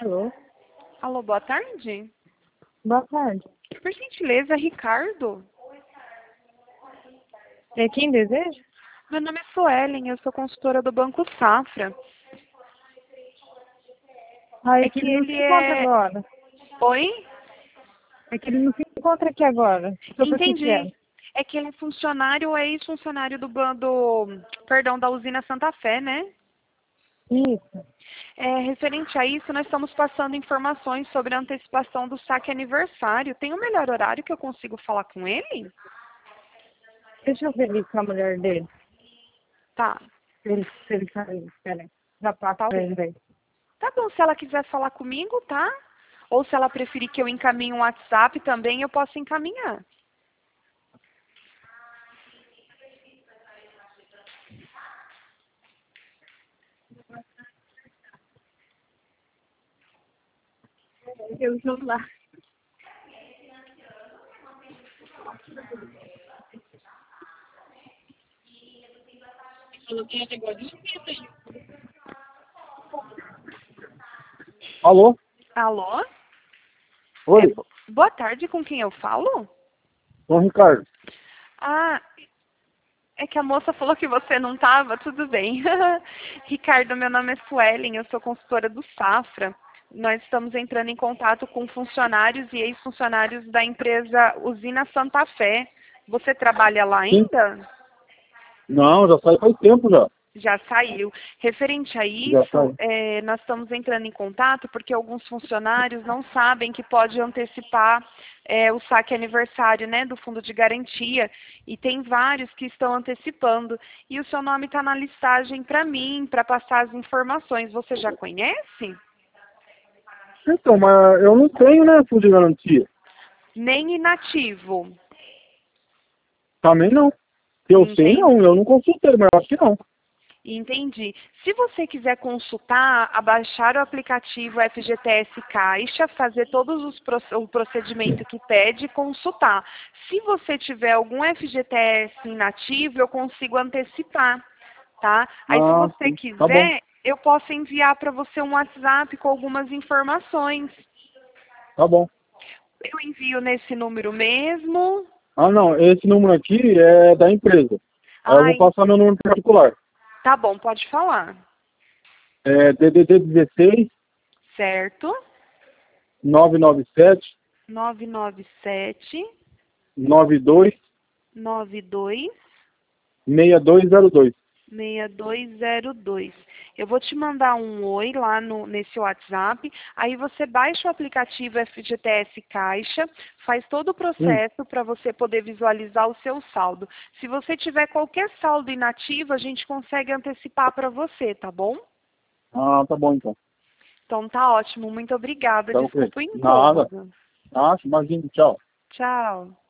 Alô? Alô, boa tarde. Boa tarde. Por gentileza, Ricardo. É quem deseja? Meu nome é Suelen, eu sou consultora do Banco Safra. Ah, É é que que ele não se ele encontra é... agora. Oi? É que ele não se encontra aqui agora. Sobre o que é? Entendi. É que ele é funcionário ou ex-funcionário perdão, da usina Santa Fé, né? Isso. Referente a isso, nós estamos passando informações sobre a antecipação do saque aniversário. Tem um melhor horário que eu consigo falar com ele? Deixa eu ver ali com a mulher dele. Tá, Se ele sair. Espera aí. Já passo tá pra ok. ele ver. Tá bom, se ela quiser falar comigo, tá? Ou se ela preferir que eu encaminhe um WhatsApp também, eu posso encaminhar. Eu estou lá. Alô? Alô? Oi, Boa tarde, com quem eu falo? João Ricardo. Ah, é que a moça falou que você não estava, tudo bem. Ricardo, meu nome é Suelen, eu sou consultora do Safra. Nós estamos entrando em contato com funcionários e ex-funcionários da empresa Usina Santa Fé. Você trabalha lá Sim. ainda? Não, já saiu faz tempo já. Já saiu. Referente a Já isso, saiu. nós estamos entrando em contato porque alguns funcionários não sabem que pode antecipar o saque aniversário, né, do fundo de garantia. E tem vários que estão antecipando. E o seu nome está na listagem para mim, para passar as informações. Você já conhece? Então, mas eu não tenho, né, fundo de garantia. Nem inativo. Também não. Se eu sei, não. Entende? Eu não consultei, mas eu acho que não. Entendi. Se você quiser consultar, abaixar o aplicativo FGTS Caixa, fazer todos o procedimento que pede e consultar. Se você tiver algum FGTS inativo, eu consigo antecipar, tá? Aí se Ah, você sim. Tá bom. quiser, eu posso enviar para você um WhatsApp com algumas informações. Tá bom. Eu envio nesse número mesmo. Ah, não. Esse número aqui é da empresa. Aí eu vou Ai, passar meu número particular. tá bom, pode falar. É DDD 16 Certo? 997 997 92 92 6202. 6202. Eu vou te mandar um oi lá nesse WhatsApp, aí você baixa o aplicativo FGTS Caixa, faz todo o processo para você poder visualizar o seu saldo. Se você tiver qualquer saldo inativo, a gente consegue antecipar para você, tá bom? Ah, tá bom então. Então tá ótimo, muito obrigada. Tá ok. Desculpa o Nada. incômodo. Ah, imagina. Tchau. Tchau.